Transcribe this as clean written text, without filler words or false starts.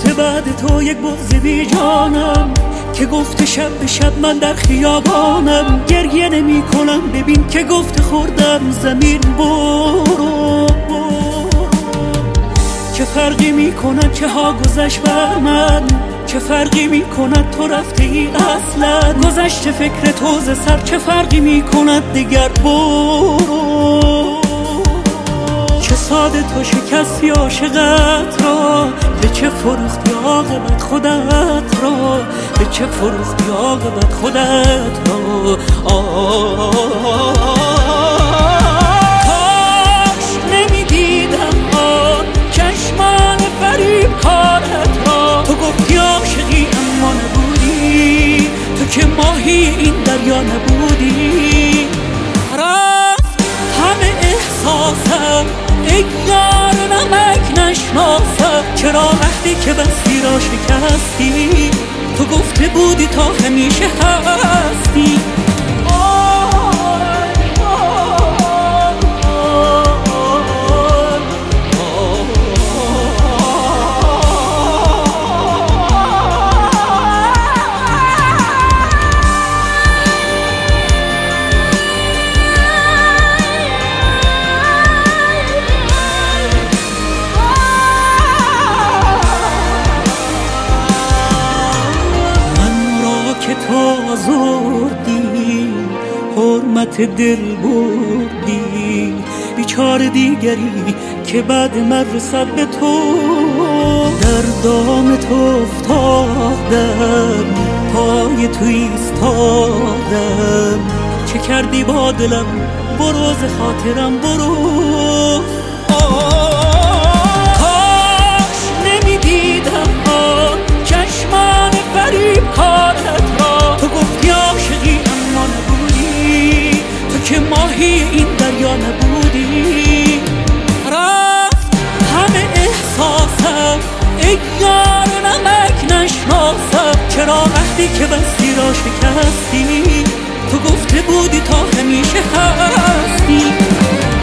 گفته بعد تو یک بغض بی جانم، که گفته شب به شب من در خیابانم. گریه نمی کنم ببین که گفته خوردم زمین برو. چه فرقی می کند چه ها گذشت بر من، چه فرقی می کند تو رفته ای اصلا. گذشته فکر تو ز سر چه فرقی می کند دیگر برو. چه ساده تو شکستی عاشقت را، به چه فروختی عاقبت خودت را، به چه فروختی عاقبت خودت را. کاش نمیدیدم آن چشمان فریب کارت را. تو گفتی عاشقی اما نبودی، تو که ماهی این دریا نبودی. رفت همه احساسم ای یار نمک نشناسم. چرا عهدی که بستی را شکستی، تو گفته بودی تا همیشه هستی. تو آزردی حرمت دل بردی، بیچاره دیگری که بعد من رسد به تو. در دام تو افتادم پای تو ایستادم. چه کردی با دلم برو ز خاطرم برو. کاش نمیدیدم آن چشمان فریب کارت را. تو گفتی عاشقی اما نبودی، تو که ماهی این دریا نبودی. رفت همه احساسم ای یار نمک نشناسم. چرا عهدی که بستی را شکستی، تو گفته بودی تا همیشه هستی.